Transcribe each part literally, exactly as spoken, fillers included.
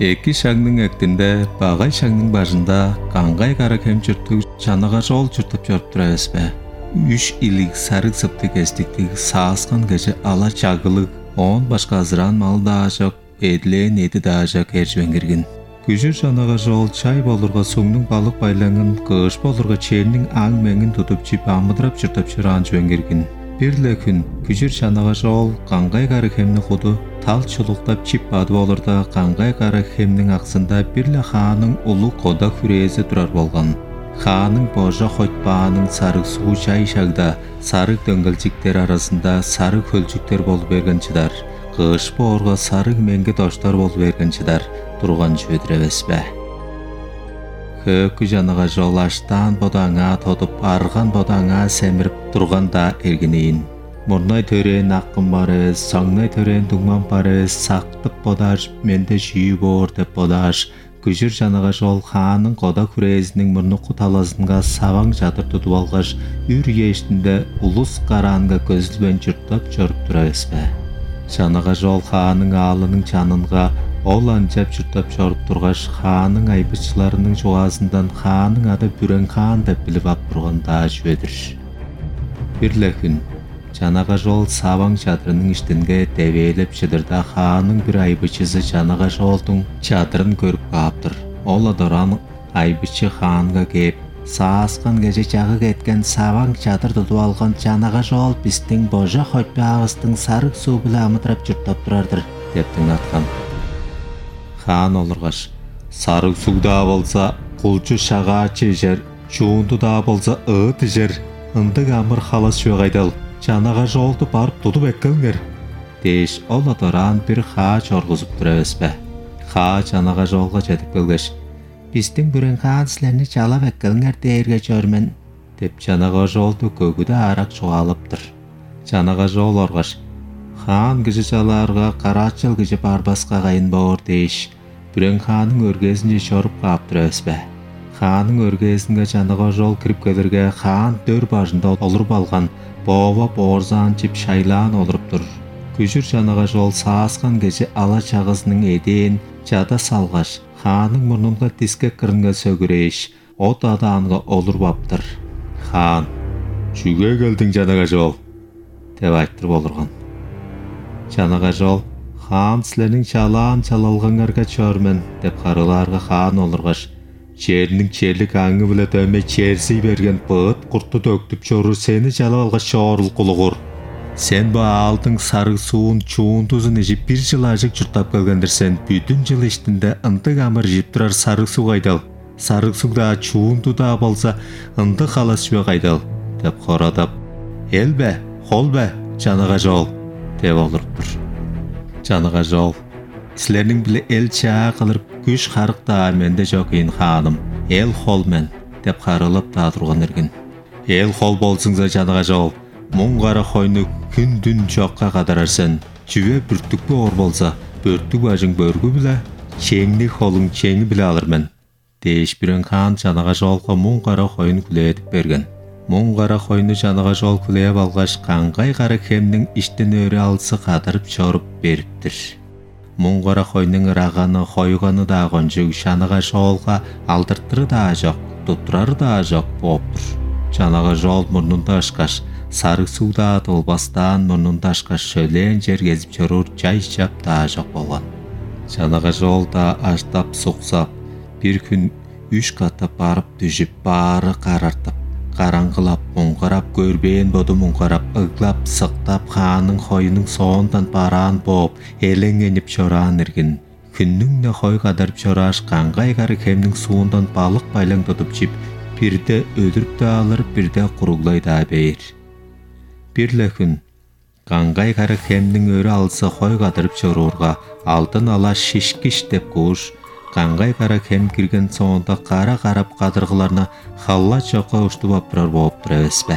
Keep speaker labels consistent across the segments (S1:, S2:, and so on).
S1: Эки шаңның әктінде, бағай шаңның бажында қаңғай қара кем жүрттік жанаға жол жүртіп жүріп тұрайыз бә. Үш илік сарық сыптық әстіктік саасқан кәжі ала чағылық, он башқа азыран мал да ажақ, әділен еді да ажақ әржбенгерген. Күжір жанаға жол чай болырға соңның балық байлаңын, қыш болырға чернің аң мәңін тұтып чип амыдырап жүртіп жүран жбенгерген. Бірлі күн күжір жанаға жол қаңғай қары кемні құды тал чулықтап чип бады болырда қаңғай қары кемнің ақсында бірлі қаның ұлы қода күрезі тұрар болған. Қаның божа қойтпағының сарық суы жай шағда сарық дөңгілчіктер арасында сарық көлчіктер болып бергеншідар. Қыш борға сарық мәңгі тоштар болып бергеншідар. Тұрған жөдіревес бә. Көкі жанаға жол аштан бодаңа тодып, арған бодаңа сәміріп тұрғанда ергенейін. Мұрнай төрен аққым барыз, саңнай төрен дүңман барыз, сақтып бодаш, менде жүйі бор деп бодаш. Күжір жанаға жол қаның қода күрезінің мұрны құталазынға саваң жатыр тұтып алғаш, үр ештінде ұлыс қаранға көзілбен жүрттап жүріп тұрайыз бә. Жанаға жол қаның алының жанынға ол анжап жүртіп жорып тұрғаш, қаның айбытшыларының жоғазындан қаның ады бүрен қан деп біліп ап тұрғанда жөдір. Бірлі күн, жанаға жол саваң чадырының іштінге дәвеліп жыдырда қаның бір айбытшысы жанаға жолдың чадырын көріп қаптыр. Ол адыран айбытшы қанға кеп, саасқан кәже жағы кеткен саваң чадыр тұтып алған жанаға жол біздің божа қойпе ағыстың сарық су білі амытырап жүртіп тұрардыр, дептің атқан. Хан олырғаш, сарық суда болса, құлчы шаға чежер, чуынды да болса ұты жер, ындық амыр қалас жөғайдал, жанаға жолды барып тұтып әккіліңер. Деш, ол атыран бір ха чорғызып тұрабыз бә. Ха жанаға жолға жетіп көлгеш, біздің бүрен хан сілеріні жалап әккіліңер дейірге жөрмен, деп жанаға жолды көгіді арақ жоғалыптыр. Жанаға жол орғаш, хан кіші жаларға қарачыл кіші барбасқа қайын бауыр дейш. Бүрен ханың өргезінде шорып қаптыр өспе. Ханың өргезінге жанаға жол кіріп келерге хан дөр бажында олырып алған бова борзан чип шайлан олырып тұр. Күжір жанаға жол саасқан кеші ала чағызының еден жада салғаш. Ханың мұрнынға тиске кірінге сөгірейш. От аданға олырып аптыр. Хан, жүге келдің жанаға жол, деп айттырып олырған. Жанаға жол, хан сілерінің чалан чалалғанғарға чөрмен, деп қарыларға хан олырғаш. Черінің черлік аңы біле дөме черсей берген бұғыт құртты дөктіп жору сені жалалға шорыл құлығыр. Сен ба алдың сарық суын чуын тұзын ежіп бір жыл ажық жүртап келгендір сен бүтін жыл іштінде ынтық амыр жеп тұрар сарық су қайдал. Сарық суға чуын тұда болса ынтық қалас жөе қайдал, деп қорадап. Ел бә, қол бә, жанаға жол, деп олырып тұр. Жанаға жол, сілерінің білі ел чаға қылырып күш қарық да менде жоқ ең ханым. Ел қол мен, деп қарылып да тұрған ерген. Ел қол болсыңза жанаға жол, мұң қара қойны күн дүн жоққа қадарарсен. Жүве бүрттік бі ор болса, бүрттік бәжің бөргі білі, чеңні қолың чеңі білі алыр мен. Дейш бірін хан жанаға жолға мұң қара қойны күле етіп берген. Мұң қара қойны жанаға жол күле балғаш қаңғай қара кемнің іштен өрі алысы қадырып жорып беріптір. Мұң қара қойның рағаны қойғаны да қонжық жанаға жолға алдырттыры да жоқ, тұттырары да жоқ боптыр. Жанаға жол мұрнында ашқаш, сарық суда толбастан мұрнында ашқаш шөлен жер кезіп жөрір жай жап да жоқ болған. Жанаға жол да аштап сұқсап, бір күн үш қата барып дүжіп бары қарартып, қараңғылап, мұңғарап, көрбейін боды мұңғарап, ұғлап, сықтап, қаның қойының соғындан баран боп, елеңеніп жоран ерген. Күннің не қой қадарып жораш, қаңғай қары кемнің суындан балық байлаң тұтып жіп, бірде өдіріп да алыр, бірде құрылай да бейір. Бірлі күн, қаңғай қары кемнің өрі алысы қой қадырып жорурға, алтын ала шешкіш деп қуыш, қаңғай қара кем кірген соңында қара қарап қадырғыларына қалла жоққа ұшты баптырар болып тұр әвеспе.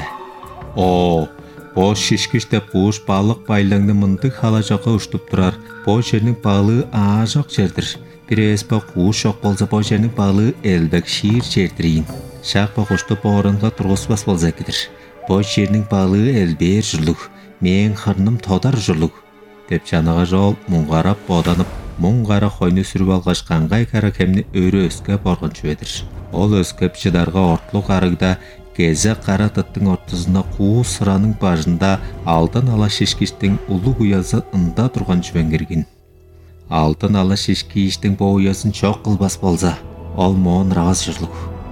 S1: О, бо шешкіш деп қуыш балық байлаңны мұндық қала жоққа ұштып тұрар. Бо жерінің балы а жоқ жердір. Bir espa kuş yok bolsa bu жернің balığı elbek şiir çerdireyim. Şaq bak uçtu bu oranға тұрғызбас болса кедір. Bu жернің balığı elbер жүрлік, мен қырным тодар жүрлік. Деп жанаға жол мұңғарап боданып, Муң кара койну сүрүп алгаш каңгай кара кемни өрө өскө боргончу эдир. Ол өскөп чыдарга ортлуу карыгда кезе кара тыттың ортосунда куу sıранын бажында алдын ала шишкичтин улуу уязы ында турган чүбен киргин. Алдын ала шишкичтин бо уязын чок кылбас болса, ол моон рагаз жырлык.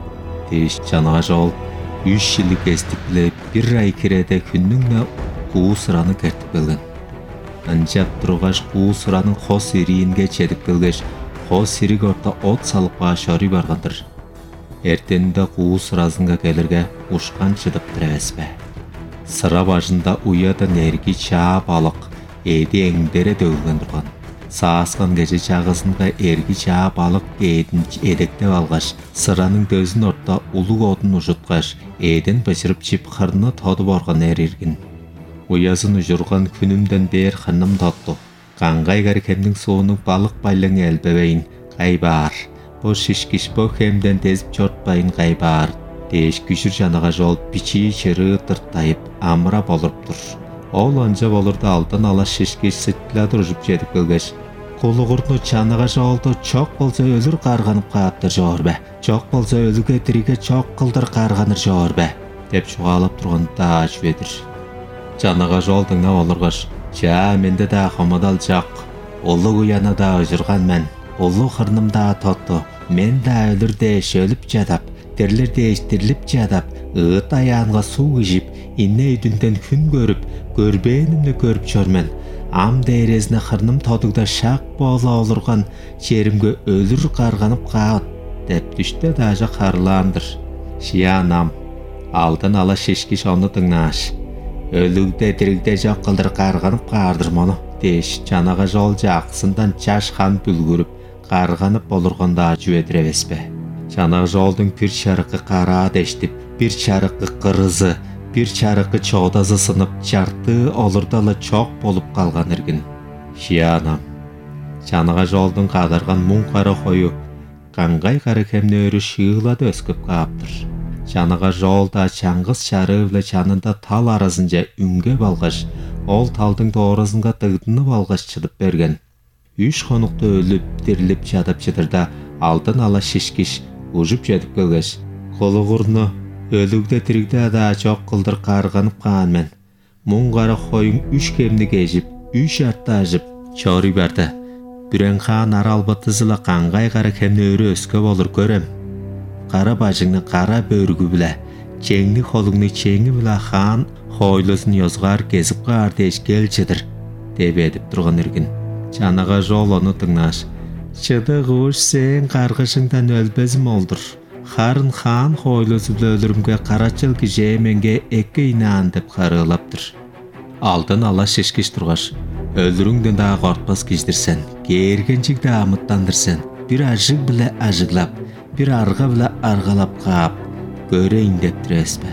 S1: Теш жанага жол үч жылдык эстик биле бир ай киреде күнүнгө куу сыраны кертип келген. Анчап тургаш куу сыранын хос ирийинге чедип келгеш, хос ирик орто от салып башары баргандыр. Эртенде куу сыразынга келерге ушкан чыдыптыр эбеспи. Сыра башында уядан эрги чаа балык эди эңдере төгүлгөн турган. Саасқан кече чагысында эрги чаа балык эдин эдектеп алгаш, сыранын көзүн орто улуг отун ушуткаш, эдин бышырып чип кырны тодуп оргон эриргин. Уязын ужурган күнүмдөн бер хыным тотту. Каңгай кара кемдин суунун балык байлыгы элбебейин кайбаар. Бо шишкиш бо кемден тезип чортпайын кайбаар. Деш күшүр жанага жол бичи чыры тыртайып амыра болуптур. Ол анча болурда алдын ала шишкиш сыттыладыр ужуп жетип келгеш. Кулугурну чанага жолду чок болсо өлүр карганып кааптыр жоорбе. Чок болсо өлүгө тириге чок кылдыр карганыр жоорбе. Деп чугалап турганда ачбедир. Жанага жол тыңнап олургаш, жа менде да хомодал жок. Улуу уяна да ужурган мен. Улуу кырным да тотту. Мен да өлүр деш өлүп жадап, тирлер деш тирилип жадап, ыыт аянга суу ижип, инне үйдүндөн күн көрүп, көрбөөнүмдү көрүп чөрмөн. Ам дээрезине кырным тодугда шак боло олурган жеримге өлүр карганып каат деп түштө дажа карылаандыр. Шиянам, алдын ала шишкиш ону тыңнаш. Өлүгде тиригде жок кылдыр карганып каардыр мону. Деш жанага жол жаксындан жаш хан бүлгүрүп, карганып болурганда жүбедир эбеспи. Жанага жолдун бир чарыкы кара дештип, бир чарыкы кырызы, бир чарыкы чоодазы сынып, жарты олурдала чок болуп калган эргин. Шиянам, жанага жолдун кадарган муң кара кою каңгай кара кемни өрү шыылады өскөп кааптыр. Жанага жолда чаңгыз чары биле чанында тал арасынча үнгө балгаш, ол талдың тоорасынга тыгдынып алгаш чыдып берген. Үч конукту өлүп, тирилип жадап чыдырда алдын ала шишкиш ужуп жетип келгеш, колугурну өлүгдө тиригде да чок кылдыр карганып каан мен. Муң кара коюң үч кемни кежип, үч артта ажып чори берди. Бүрен хаан ара албатызыла каңгай кара кемни өрү өскө болур көрөм. Кара бажыңны кара бөрүгү биле, чеңни колуңну чеңи биле хаан хойлосун йозгар кезип каар деш келчидир, деп едип турган эргин. Жанага жол ону тыңнаш. Чыдык уш сен каргышыңдан өлбезим олдур. Харын хаан хойлосу биле өлүрүмгө карачыл кije менге эки инаан деп карыылаптыр. Алдын ала шишкиш тургаш, өлүрүңдөн да кортпас киждирсен, кээргенчик да амыттандырсен, бир ажык биле ажыглап, бир арга биле аргалап каап, көрөйүн дептир эспе.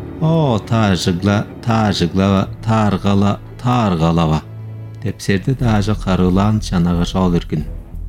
S1: О, тажыгла, тажыглава, таргала, таргалава. Деп серди дажа карылаан жанага жол эргин.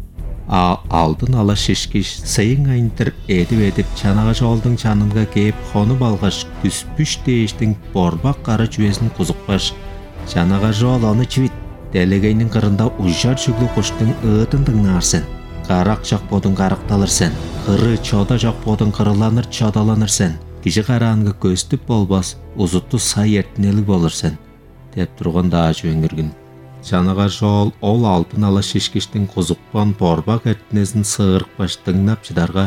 S1: А алдын ала шишкиш сайын айынтыр эдип-эдип жанага жолдун жанынга кээп конуп алгаш, күспүш дээштин борбак кара жүйесин кузукпаш, жанага жол ону чибит. Делегейнин кырында ужар жүглү куштун ыытын тыңнаарсен. Карак жок бодун каракталырсен, кыры чода жок бодун кырыланыр чодаланырсен. Кижи караанга көстүп болбас, узутту сай эртинелик болурсен, деп турганда жөңгүргүн. Жанага жол ол алдын ала шишкиштин кузукпан борбак эртинесин сыырыкпаш тыңнап чыдарга,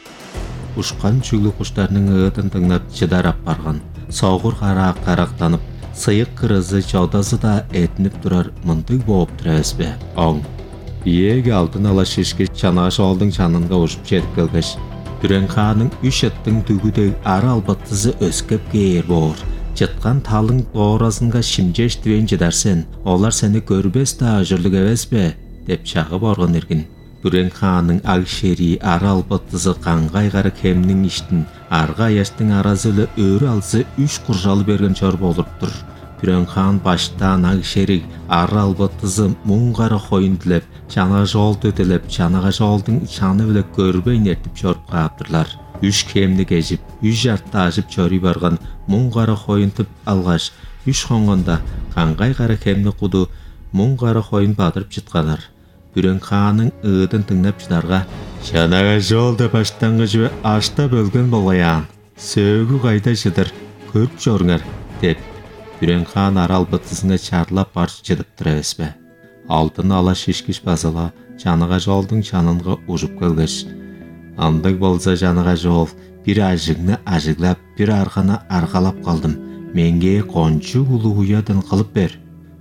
S1: ушкан жүглү куштарынын ыытын тыңнап чыдарап барган. Согур кара карактанып, сыйык кырызы чодасы да этинип турар мындык болуптур эбеспи? Оң. Биеге алдын ала шишкиш жанага жолдун жанынга ушуп жетип келгеш, Бүрен хаанын үч аттын түгүдөй ара албаттызы өскөп кээр боор. Жыткан талың тоорасынга шимжеш тибен жыдарсен, олар сени көрбес да ажырлык эбеспи? Деп чагып оргон эргин. Бүрен хаанын ак шери ара албаттызы каңгай кара кемнин иштин, арга аяштын арасы эле өрү алсы үч куржалы берген чор болуптур. Бүрен хаан баштан ак шерик ара албаттызы муң кара коюн тилеп, жанага жолду өтөлөп, жанага жолдун чаны биле көрбөйн эртип чоруп кааптырлар. Үч кемни кежип, үч жартта ажып чори барган муң кара коюн тип алгаш, үч конгонда каңгай кара кемни куду муң кара коюн батырып жытканар. Бүрен ханын ıdın тыңнап чынарға «Жанаға жолды баштангыжы ашта бөлген болғаян. Сөгі қайда жыдыр, көріп жорыңар» деп. Бүрен хан арал бытысыңа чарлап баршы жыдып тұр әспе. Алтын ала шешкіш базала жаныға жолдың жанынға ұжып көлгіш. Андық болса жаныға жол, bir ажығны ажығлап, bir арғана арғалап қалдым. Менге қончу ұлы ұядан қылып бер.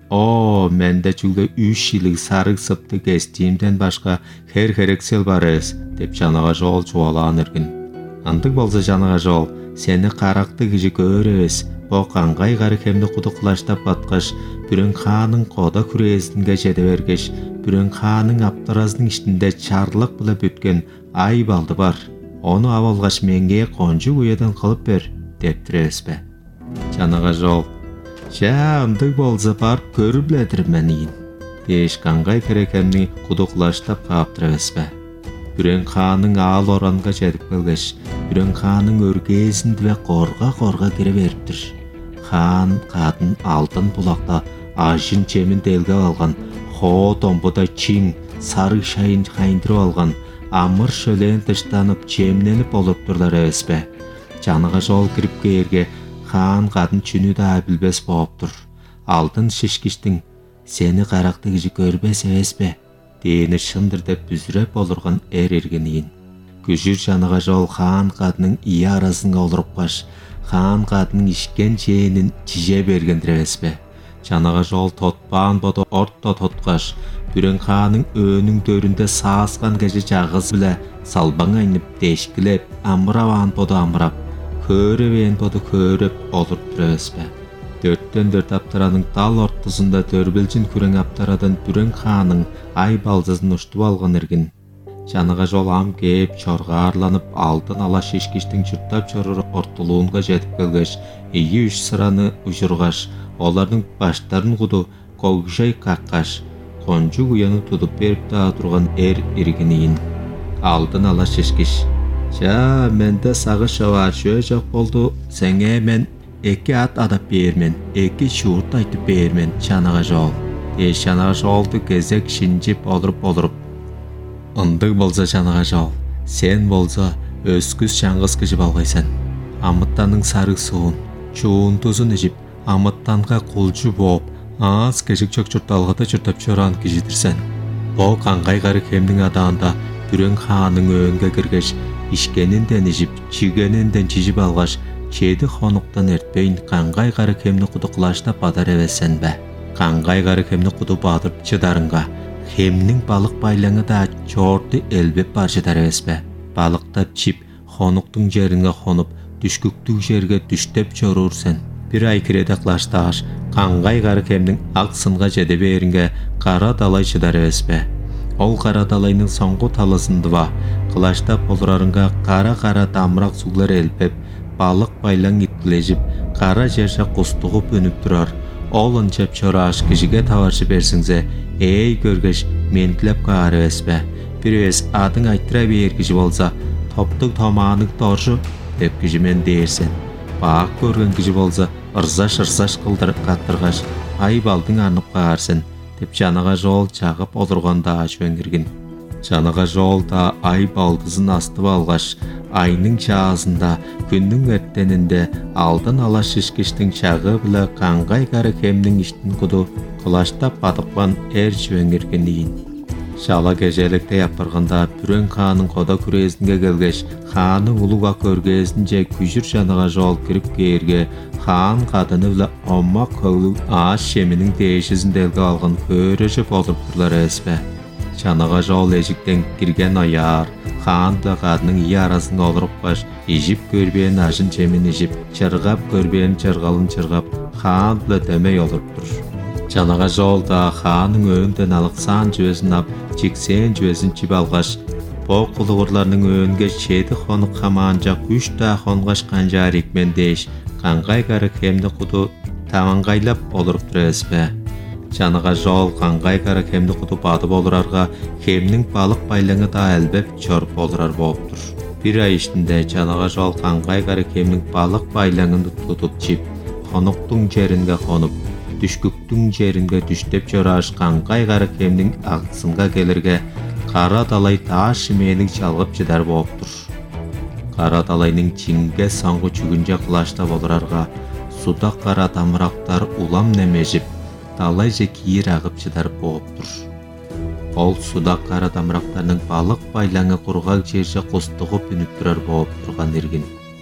S1: О, менде жүлді үш жылық сарық сыпты кестиімден башқа хер херексел барыз, деп жаныға жол жуалан үргін. Андық болса жаныға жол, сені қарақты кіші көріз, о қанғай қары кемді құды қылаштап батқыш, бүрін қаның қода күрезінге жеді бергіш, бүрін қаның аптыразның іштінде чарлық бұла бүткен ай балды бар. Оны авалғаш менге қонжу ұядан қылып бер, деп түрезбе. Жаныға жол, «Жа, ындық болса барып көріп біледір мәнейін», деш қанғай керекемні құдықлаштап қаптыр әспе. Бүрен қаның ал оранға жедіп көлгіш, бүрен қаның өргезінді вә қорға-қорға кере беріптір. Қан қадын алтын бұлақта ажын чемін делге алған, хо томбыда чиң, сарық шайын қайындырып алған, амыр шөлен тыштанып чемненіп олып тұрлар әспе. Жаныға жол кіріп кейерге хан қадын чүні да білбес болып тұр. Алтын шешкіштің, сені қарақты кіші көрбес әвес бе? Дейіні шындыр деп бүзіреп олырған әр ергенейін. Күжір жаныға жол хан қадының ие арасыңа олырып қаш, хан қадының ішкен жейінін чиже бергендір әвес бе? Жаныға жол тотпан боды ортта тотқаш, бүрен ханың өінің дөрінде саасқан кәжі жағыз біле салбаң айнып дешкілеп, амыраван боды амырап, көріп боды көріп олып тұр әспе. Дөрттен дөрт аптараның тал ортысында дөрбілжін күрен аптарадан бүрен ханың ай балзызын ұштып алған ерген. Жаныға жол ам кеп, чорға арланып, алтын ала шешкіштің жүрттап чорыр ортылуынға жетіп көлгеш, ие үш сыраны ұжырғаш, олардың баштарын құды қоғжай қаққаш, қонжу ұяны тұдып беріп та тұрған әр ергенейін. Алтын ала шешкіш. «Жа, менде сағы шавар шөй жоқ болды, сәңе мен екі ат адап бермен, екі шуырт айтып бермен, жаныға жол». Еш жаныға жолды кезек шинжіп олырып-олырып. Ындық болса жаныға жол, сен болса өскіз шаңғыз кіжіп алғайсан. Амыттаның сарық суын, чуын тұзын ежіп, амыттанға құлжу боп, аз кешік чөк жұрталғыда жұртап чоран кежетірсен. Бұл қанғай қары кемдің адағында бүрен ханың өңге кіргеш, ішкенінден ежіп, чигенінден чижіп алғаш, чеді қонуқтан әртпейін қанғай қары кемні құды қылашта бадар әвесен бә. Қанғай қары кемні құды бадырып чыдарынға, кемнің балық байлаңы да чорды әлбеп бар жедар әвес бә. Балықтап чип, қонуқтың жеріңе қонып, дүшкүктік жерге дүштеп чорурсен. Bir ay kirede қылаштағаш, қанғай қары кемнің ақсынға жеде берінге қара далай чыдар әвес бә. Ол қара далайның соңғы талысынды ба, қылаштап олырарынға қара-қара дамырақ суғлар әлпеп, балық байлаң иткілежіп, қара жерші құстығып өніп тұрар. Ол үнчеп чораш кішіге таваршы берсіңзе, ей көргеш ментлеп қағар әвес бә. Bir өз адың айттыра бейер кіші болса, топтық тамағының торшы деп кішімен дейірсен. Бақ көрген кіші болса, ырзаш-ырзаш қылдырып қаттырғаш, ай балдың арнып қағарсын, деп жаныға жол жағып отырғанда аш өңгірген. Жаныға жолда ай балдызын астып алғаш, айның жағасында, күннің өттенінде алтын ала шешкіштің шағы білі қанғай қары кемнің іштін құды қылаштап батықпан әр жөңгірген дейін. Шала кежелікте япырғанда бүрен қаның қода күрезінге келгеш, қаның ұлыға көргезінже күжір жаныға жол кіріп кейерге, қан қадыны білі омма көйлі аш шемінің дейшізінделгі алған көріші болдырып тұрлар әспе. Жаныға жол ежіктен кірген аяр, қан білі қадының ие арасын олырып қаш, ежіп көрбейін ашын шемін ежіп, чырғап көрбейін чырғалын чырғап, қан білі демей олырып тұр. Жаныға жолда ханың өңден алықсан жөзін ап, чексен жөзін чіп алғаш. Бұл құлығырларының өңге шеді қонық қаманжа күшті қонғаш қанжар екмен дейш, қанғай қары кемді құды таманғайлап олырып тұр әспе. Жаныға жол қанғай қары кемді құды бады болырарға, кемнің балық байлаңы да әлбеп чорып олырар болып тұр. Bir ay ішінде жаныға жол қанғай қары кемнің балық байлаңын тұтып чіп, қонықтың жерінге қонып, түшкүктүң жеринге түштеп жораш каңгай кара кемдин аксынга келерге кара талай таш шименик чалгып жыдар болуптур. Кара талайнын чинге саңгы чүгүнжө кылашта болурарга судак кара тамырактар улам немежип, талайжа кийир агып жыдар болуптур. Ол судак кара тамырактарнын балык байлаңы кургак жерже кустугуп үнүп турар болуп турган иргин.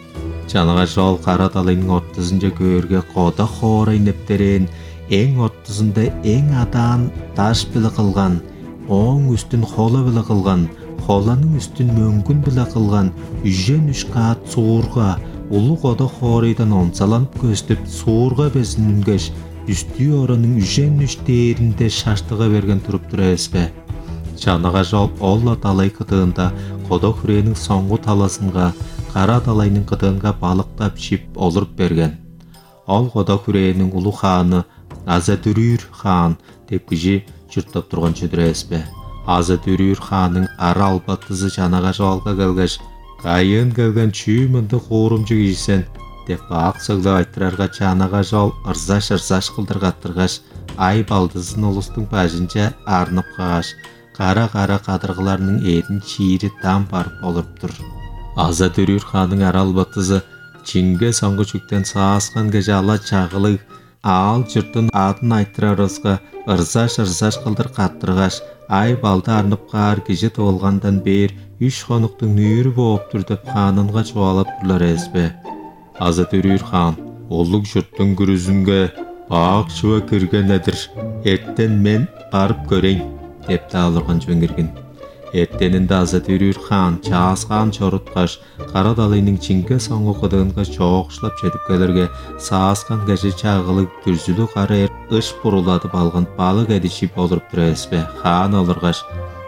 S1: Жанага жол кара талайнын ортосунда көөргө кода хоорой нептерен, эң ортосунда эң адаан таш биле кылган, оң үстүн хола биле кылган, холанын үстүн мөңгүн биле кылган, үжен үч каат суурга, улуу кода хооройдон онсаланып көстөп суурга безин үнгөш, үстү оронун үжен үч дээринде шаштыга берген туруптур эспе. Жанага жол олла талай кытыында кода хүренин соңгу таласынга, кара талайнын кытыынга балыктап жип олуруп берген. Ол кода хүренин улуу хааны Азатүрүр хаан деп кижи журттап турган чөдүр эспе. Азатүрүр хаанын ара албатысы жанага жолга келгеш, кайын келген чүймүндү куурумжу кийсен деп ак сөглөп айтырарга жанага жол ырзаш ырзаш кылдыргаттыргаш, ай балдызын улустун бажынча арнып кагаш, кара-кара кадыргыларнын эдин чиири там барып олуруптур. Азатүрүр хаанын ара албатысы чинге соңгу чүктен сааскан кеже ала чагылык, ал жұрттың атын айтырарызға ырзаш-ырзаш қылдыр қаттырғаш, ай балды арнып қар кежі тоғылғандан бер үш қонықтың нүйірі болып тұр деп ханынға жоғалап тұрлар әзбе. Азатүрүр хан, олық жұрттың күрізінге ақ шуа кірген әдір, еттен мен қарып көрейін, деп тағылырған жөңгерген. Еттенінде Азатүрүр хан чаасқан чорутқаш, қара далайның чинге соңғы қыдығынға жоғышлап жетіп келерге, саасқан кәжі чағылық түрзілі қарайыр үш бұруладып алған балық әдішіп олырып тұр әспе. Хан олырғаш,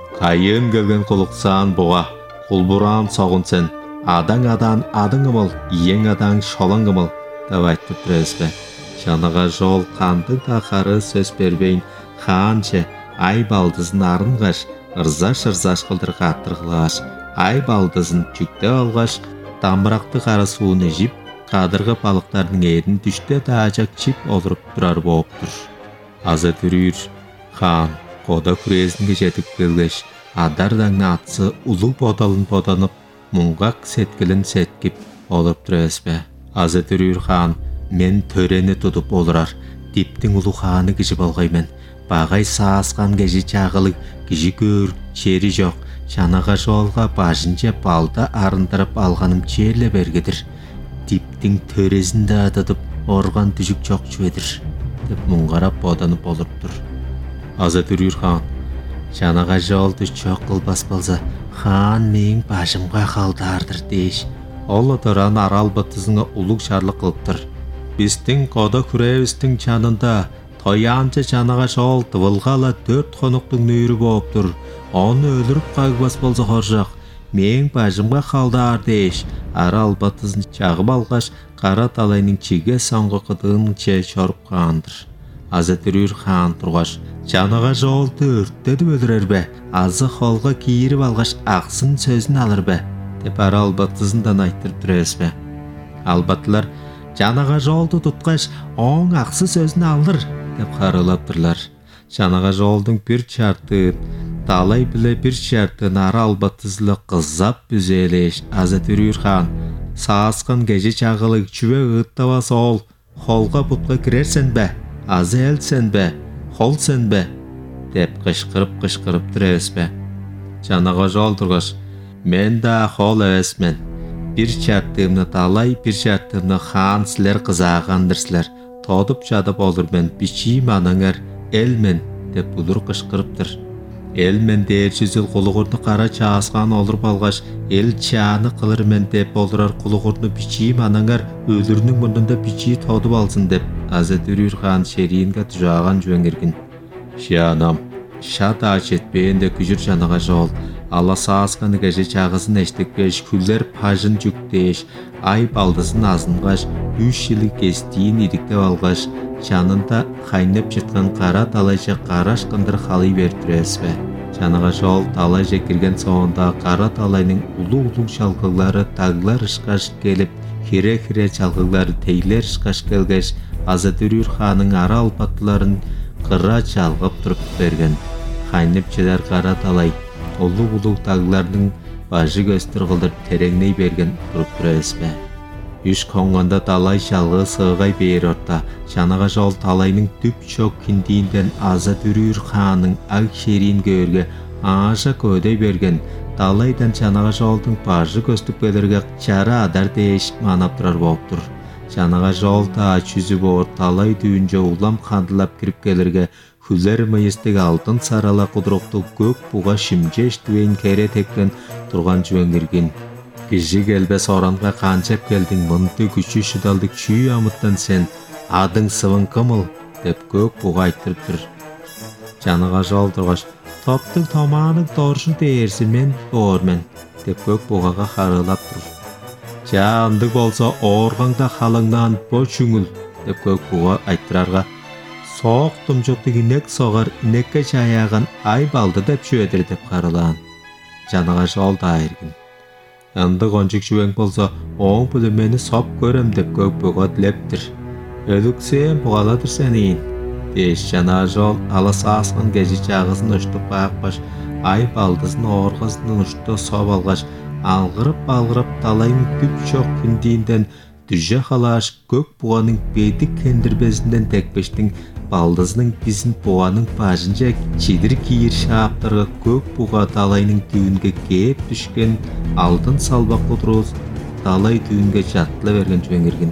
S1: қайын келген құлықсан бұға, құлбұран соғын сен, адаң адан адың ұмыл, ең адаң шолың ұмыл, деп айттыр тұр әспе. Жаныға жол қанды да қары сөз бербейін, ханче ай балдызын арынғаш, ырзаш-ырзаш қылдыр қаттырғылаш, ай балдызын чүкте алғаш, тамырақты қара суыны жип, қадырғы балықтардың едін түште таажак чип олырып тұрар болып тұр. Азатүрүр хан кода күрезінге жетіп келгеш, адардаңны атсы улу бодалын боданып, мұңғақ сеткілін сеткіп олырып тұр әспе. Азатүрүр хан, мен төрені тұтып олырар, диптің улу ханы кіші болғаймен, бағай саасқан кежі чағылық, кежі көр, чері жоқ, жанаға жолға бажынча балда арындырып алғаным черле бергедір. Диптің төрезінде ададып, орған түжік жоқ чөедір, деп мұңғарап боданып олып тұр. Азатүрүр хан, жанаға жолды чоқ қылбас болса, хан мен бажымға қалдардыр дейш. Ол отыран арал батысыңа ұлық шарлық қылыптыр. Біздің кода күребістің жанында Тоянча жанаға жол тывылғала төрт қонықтың нүйірі болып тұр. Оны өліріп қағыбас болса хоржақ. Мен бажымға қалдар дейш. Ара албатысын чағып алғаш, қара талайның чиге соңғы қыдығын че шорып қағандыр. Азатүрүр хан тұрғаш, жанаға жол төрттеді өлірер бе, азы қолға кейіріп алғаш ақсын сөзін алыр бе, деп ара албатысындан айттыр түрес бе. Албатылар, жанаға жолды тұтқаш, оң ақсы сөзін алыр, деп қарылаптырлар. Жанаға жолдың бір чарты, талай біле бір чарты ара албатызлы қыззап бүзелеш. Азатүрүр хан, саасқан кежі чағылық чүве ұттава сол, қолға бұтқа кірерсен бе, азы әлсен бе, қолсен бе, деп қышқырып-қышқырып түрес бе. Жанаға жол тұрғаш, мен да қол әвесмен, бір чартымны талай, бір чартымны хан сілер қызағандырсілер. Тодып жадып олыр мен бичим анаңар элмен деп бұлыр қышқырыптыр. Элмен дейір жүзіл құлығырны қара чаасқан олыр балғаш, ел чаны қылыр мен деп олырар құлығырны бичим анаңар өлірінің мұнында бичи тодып алсын деп Азатүрүр хан шеринге тұжаған жөңерген. Шанам, шат ач етпейінде күжір жанаға жол, ала саасқаны кәжі чағысын әштіккеш, күллер пажын жүктеш, ай балдысын азынғаш, үш жылы кестейін едіктеп алғаш, жанында қайнып жыртқан қара талайша қараш қындыр қалы бертір әспе. Жаныға жол талайша кірген соңында қара талайның ұлу-ұлу шалқылары тағылар ұшқаш келіп, хире-хире чалғылары тейлер ұшқаш келгеш, Azatürür xanın ara alpatlарын qıra çalğıp durup bergen. Kaynıp çeder qara talay, ulu-ulu tağlarının başı göstürgüldir teregney bergen durup duresbe. Üç konğanda talay çalğı sığğay beyir orta, çanağa jol talayının tüp çok kindiğinden Azatürür xanın ağ şerin görge aşa köydey bergen. Talaydan çanağa jolдың başı göstüp belirge çara adar değiş manap durar bolupdur. Çanağa jol ta çüzü bor talay düğünce ulam kandılap kirip gelirge hüzer mıyıstık altın sarala kudruktu gök buğa şimceş düğün kere teklen turgan jüven girgin. Kişi gelbe soranға kançap geldin mınты küçü şıdaldık çüy amıttan sen adың sıvın kımıl dep gök buğa aytırıptır. Çanağa jol turgaş toptың tomağının doğruşun değersin men doğurmen dep gök buğaға qarılap dur. Candık bolsa orğanda halыңdan bo çüngül dep gök buğa aytırarga soğuk tumcuktu inek soğar inekке çayağın ay baldı dep şödir dep qarılan. Çanağa jol da ergin. Yandık onçuk şüven bolsa oğun bülü meni sop görem dep gök buğa dileptir. Ölüksen buğaladır senin. Deş çanağa jol alasa asğın geci çağısın uçtup bağıqbaş ay baldızın orğasının uçtu sop alğaş algırıp algırıp talayın tüp çok kindiğinden düje halaş gök buğanın bedik kendirbesinden tekbeştin baldızının bizin buğanın başınca çidir kiyir şaaptarga gök buğa talayının düğünge keyip düşken altın salbak oturuz talay düğünge çatla vergen jüvengirgin.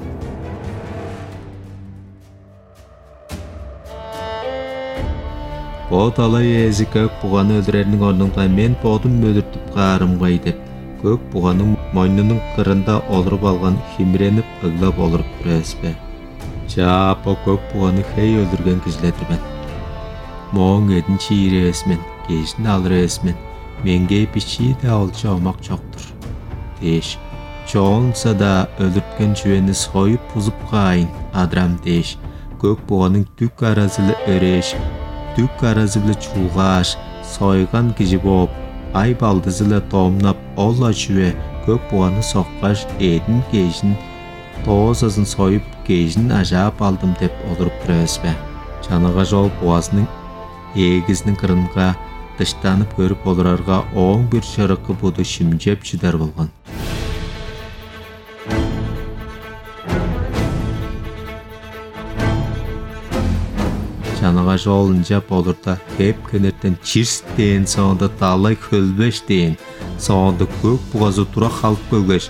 S1: O talay ezi gök buğanı öldürerinin ornunda men bodum öldürtüp qarım gaydep gök buğanın moynunun qırında olurup algan himrenip ıglap olurup duresbe. Jap o gök buğanı hey öldürgen kizledir ben. Moğun edin çiğri esmen, geçini alır esmen, menge biçi de olça olmak çoktur. Deş, çoğunsa da öldürtken jüveni soyup puzup qayın adram deş, gök buğanın tük arazılı öreş, tük arazılı çulğaş, soygan kiji boğup, ay baldızıyla tomnap olla çüve gök buğanı soqqaş edin geçin toğuzasın soyup geçin ajap aldım dep olurup duresbe. Çanağa jol buğasının egizinin kırınga dıştanıp görüp olurarga oğun bir şarıqı budu şimcep çider bolgan. Çanağa jolunca bolurda hep kenerten çirs deyin sonunda talay kölbeş deyin sonunda gök buğazı tura halk bölgeş.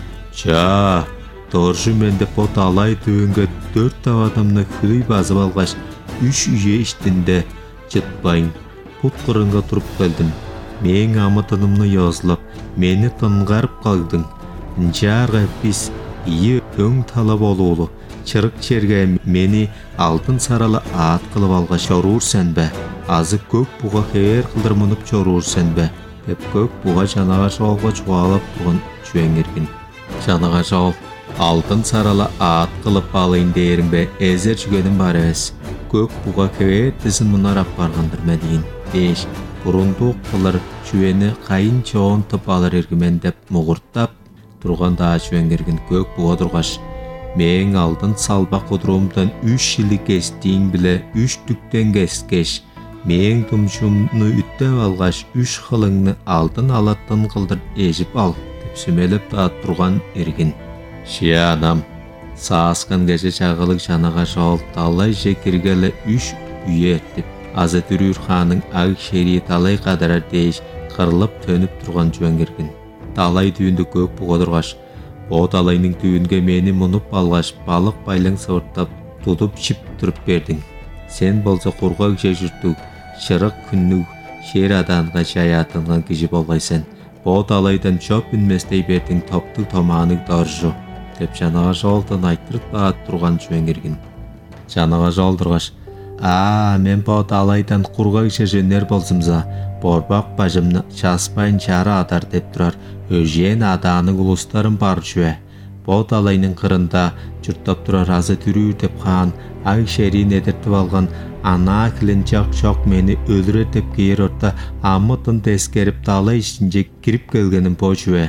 S1: Ça, doğrusu mende po talay düğünge dört tav adamını hülüy bazı balgaş üç üye iştinde çıtbayın put kırınga turup geldim. Men amatınımını yazlap meni tıngarıp kaldın. Njarga biz iyi öң talab oluğulu çırık çerge meni altın saralı at kılıp alga çorursen be. Azı gök buğa her kıldırmınıp çorursen be. Dep gök buğa çanağa jolga çuvalap tuğun jüvengirgin. Çanağa jol altın saralı at kılıp alayın deyirin be. Ezer jügenin bar es. Gök buğa kevet dizin munar ap bargandır mediyin. Deş, burunduq kılır jüveni kayın çoğun tıp alır ergimen dep muğurttap turgan da jüvengirgin gök buğa durgaş. Men aldın salbak odurumdan üç yılı geçtiğin bile üç tükten geçkeş. Men tumşumnu üttep algaş üç xılыңны aldın alattın kıldır ejip al dep sümelep da turgan ergin. Şia adam saaskan gece çağılık çanağa jol talay jekirgele üç üye etip Azatürür xanın ağ şeri talay qadarar deyiş qırılıp tönüp turgan jüvengirgin. Talay düğünde gök buğa durgaş. O talayının düğünge meni munup algaş balık baylan sığırttap tutup çip durup berdin. Sen bolsa qurgak jejürtük, şırık künnük, şer adanğa şayatıngan kişi bolgaysan. O talaydan çöp ünmestey berdin toptuk tomağını darjı. Dep çanağa joldan aytırıp baat turgan jüvengirgin. Çanağa jol durgaş. Aa, men bu talaydan qurgak jejenler bolsumza, borbak bajımны çaspayın çara atar dep turar. Öjen adanın ulusların bar jüve. Bu talayının kırında jurttap turar Azatürür dep xan ağ şerin edirtip algan ana kilinçak çok meni öldürer dep geyer orta amıtın deskerip talay içince kirip gelgenin bu jüve.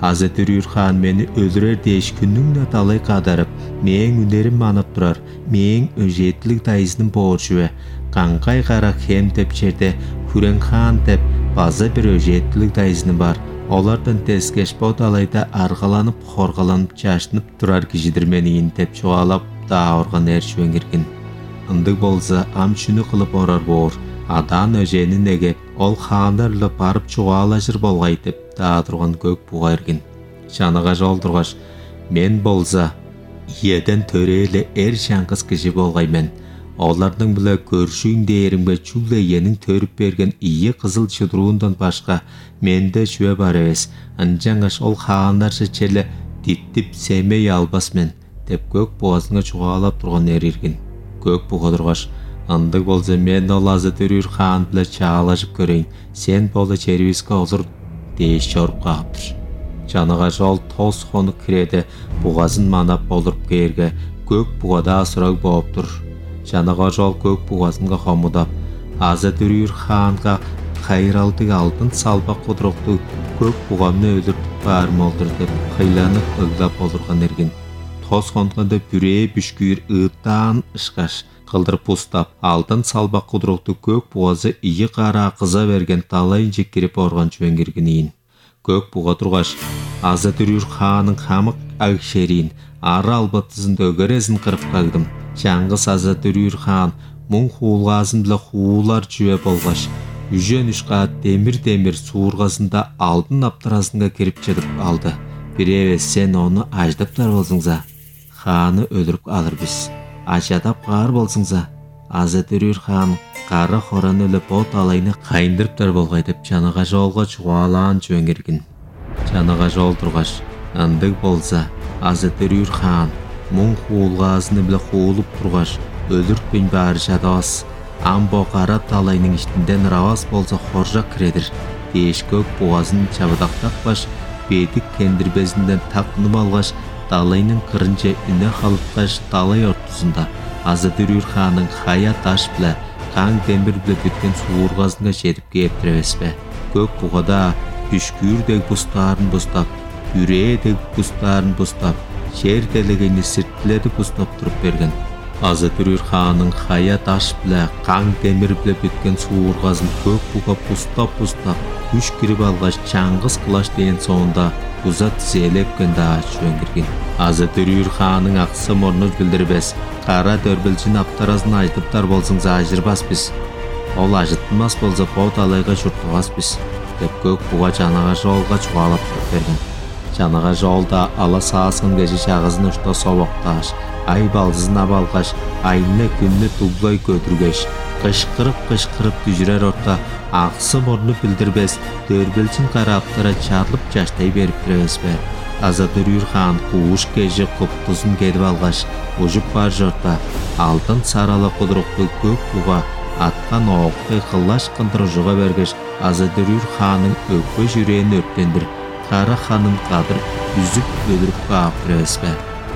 S1: Hazreti Ürür han meni öldürer deyiş künnüňne dalay qadaryp, meň ünerim manap durar, meň öjetlik daýysynyň borçu. Qaňqay qara hem dep çerde Hüren han dep baza bir öjetlik daýysyny bar. Olardan teskeş bu dalayda argalanyp, horgalanyp, çaşnyp durar kişidir meni dep çoğalap da organ erşüwen girgin. Indyk bolsa am şunu kılıp orar bor. Adan öjeni negep, ol handarla barıp çoğalaşır bolgay dep da durgan gök buğa ergin. Şanaga jol durgaş, men bolsa iyeden töreyle er şankız kişi bolgaymen. Olardan bile görüşüň değerimge çulla yenin törüp bergen iyi kızıl çıdruğundan başka mende şüwe bar eves. Anjangaş ol handarşa çele dittip sevmey albas men, dep gök boğazına çoğalap durgan erirgin. Gök buğa durgaş, andyk bolsa men ol Hazreti Ürür han bile çağalaşıp göreyin, sen bola çeriviske olur deyiş çorup qaptır. Janaga jol toz honu kirede boğazın manap bolurup gerge gök buğada asırag boğuptur. Janaga jol gök buğazınga homudap, Hazreti Ürür hanga hayraldyk aldın salbak kudruktu gök buğamni öldürtüp barmoldur dep kıylanyp ıglap olurgan ergin. Toz honda büre büşkür ıttan ışkaş kıldırıp ustap, aldın salbak kudruktu gök buğazı iyi qara kıza vergen talayınca kirip organ çüven girginiyin. Gök buğa turgaş, Hazreti Ürür hanın hamık ağşerin, ara albatızın dögerezin kırıp kaldım. Şangız Hazreti Ürür han, mun huulgazın bile huular cüve bolgaş. Yüjen uşqa demir demir suğurgazında aldın aptarasınga kirip çedip aldı. Bir eves sen onu ajdıplar bolsыңza, hanı öldürüp alır biz. Aşadap qar bolsыңza, Hazreti Ürür han qara xoran ölü bot alayını qayındırıplar bolgay dep janaga jolga çuğalan çüven girgin. Janaga jol turgaş, andyk bolsa Hazreti Ürür han mun huulgazyny bile huulup turgaş, öldürtpin barışadas. Ambo qara talaynyň iştinden ravas bolsa horja kiredir. Deyiş gök boğazyn çabadaqtaq baş, bedik kendirbezinden tapnyp algaş, talaynyň kırınca üne halypgaş talay ortusunda Hazreti Ürür hanyň haya taş bile, kaň demir bile bitken suğurgazynga jetip geptirebespe. Gök buğada püşkürdek bustaryn bustap, yüreğedek bustaryn bustap, şer delegini sirtledi bustap turup bergen. Hazreti Ürür hanyň haya taş bile, kaň demir bile bitken suğurgazyn gök buğa bustap bustap, üç kirip algaş Çangız kılaş deyen soňunda uzat zelepken daha çüven girgin. Hazreti Ürür hanyň aqsa mornuz bildirbes, qara dörbilçin aptarazyn ajdyptar bolsаңza ajyrbas biz. Ol ajytmaz bolsa bot alayga çurtubas biz, dep gök buğa janaga jolga çugalap turup bergen. Janaga jolda ala saasyn gece çağızyn uçta soboktaş, ay balzızın abalgaş, ayna günni tuglay götürgeş, qışqırıp qışqırıp düjürer orta, aqsı mornu bildirbes, dörbilçin qara aptara çarlıp jaştay berip direbespe. Hazreti Ürür han kuğuş gece qıptuzun gedip algaş, ujup bar jorta, aldın sarala kudruklu gök buğa, atkan oğuqay qıllaş qındırıcığa bergeş, Hazreti Ürür hanın ökbeş yüreğini örtlendir, qara hanın qadır üzüp öldürüp qağıp direbespe.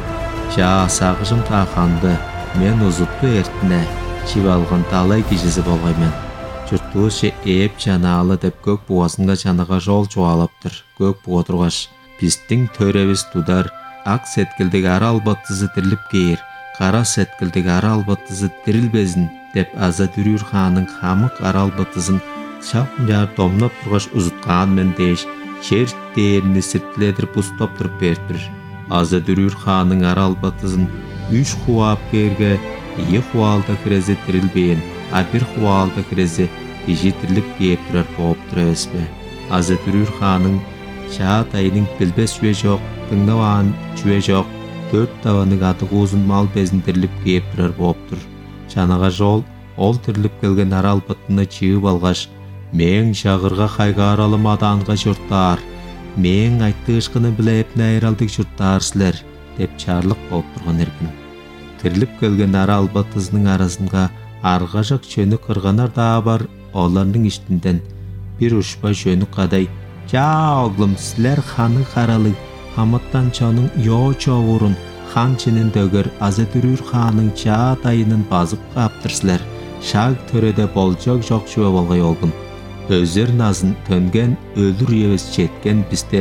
S1: Ja sağıjım taxandı, men uzutlu ertine, çivalgın talay kişisi bolgaymen. Çurtluğu şe eyip janalı dep gök buğasınga janaga jol çoğalaptır. Gök buğa turgaş, pistin töreviz tudar, ak setkildik ara albattısı dirilip geir, qara setkildik ara albattısı dirilbezin, dep Hazreti Ürür hanyň hamyk ara albattysyn şapjar domlap turgaş uzutgan men deyiş, şer değerini sirtledirip ustap turup beripdir. Hazreti Ürür hanyň ara albattysyn üç huwap gerge, iyi huwalda kireze dirilbeýin, a bir huwalda kireze ejitirilip gepdirer bolup durebespe. Hazreti Ürür hanyň şahat aýynyň bilbes şüwe jok, dıňdawan şüwe jok, dört tawany gaty uzun mal bezindirilip gepdirer bolupdyr. Janaga jol ol tirilip gelgen ara albattyny çygyp algaş, meň şagyrga haýgaralym adanga jurtlar, meň aýtdygyşkyny bilip näýraldyk jurtlar sizler, dep çarlyk bolup durgan erkin. Tirilip gelgen ara albattynyň arasynda argajak çöni kırganar da bar, olarnyň iştinden bir uşba şöni qaday, "Ja oglum, sizler hany qaraly, hamattan çanyň yo çowurun, hançinin döger Hazreti Ürür hanyň çaat aýynyň bazyp gapdyrsizler. Şag törede boljak jok şüwe bolgay oldum. Özler nazyn töngen, öldür ýewes çetken bizler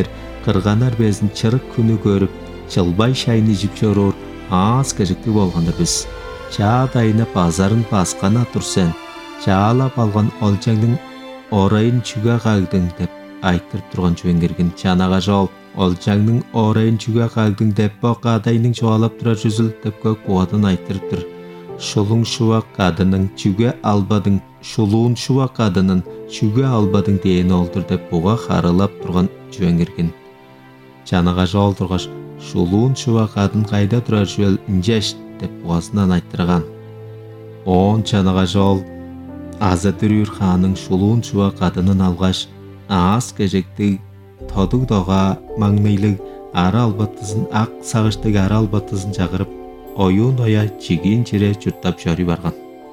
S1: Кырганар безин чырык күнү көрүп, чылбай шайын ижип чорор, аз кезекти болгондор биз. Чаадайына базарын баскана турсен, чаалап алган олжаңдын орайын чүгө кагдың деп айттырып турган жөңгерген чанага жол. Олжаңдын орайын чүгө кагдың деп бокадайның чуалап турар жүзүл деп көк буадан айттырыптыр. Шулуң шуа кадының чүгө албадың, шулуун шуа кадının чүгө албадың дейін олдыр деп буга харылап турган жөңгерген. Чанага жол тургаш, шулуун шуа кадын кайда турар жүл инжеш деп бугасынан айттырган. Он чанага жол Азатүрүр ханын шулуун шуа кадынын алгаш, аз кежекти тодуг дога маңныйлык ара албатысын ак сагыштык ара албатысын чакырып, оюн оя чигин чире чурттап жөрү барган.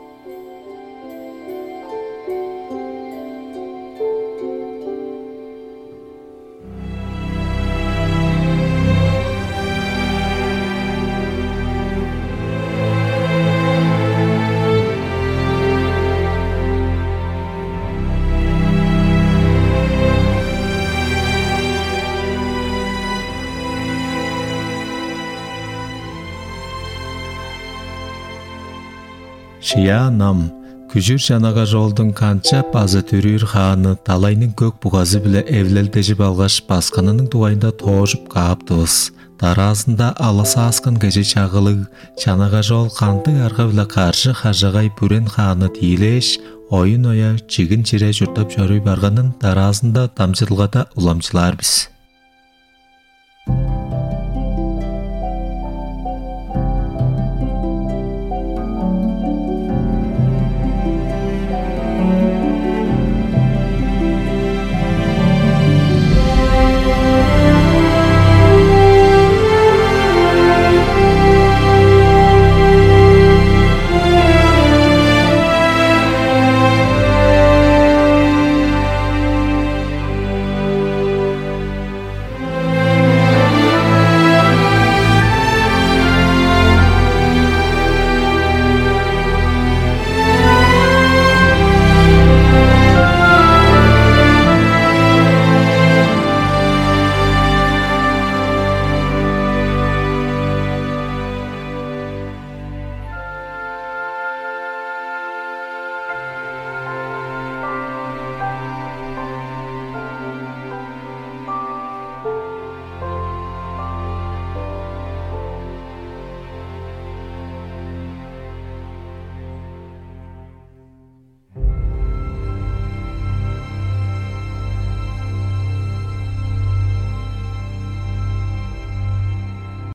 S1: Шия нам күжүр чанага жолдун канча Азатүрүр ханы талайнын көк бугазы биле эвлелдежип алгаш басканынын тубайында тоожуп кааптыбыз. Таразында аласа аскан кече чагылык чанага жол кандык арга биле каршы хажагай Бүрен ханы тийилеш оюн оя чигин чире журтап жөрүй барганын таразында тамчылгата уламчыларбыз.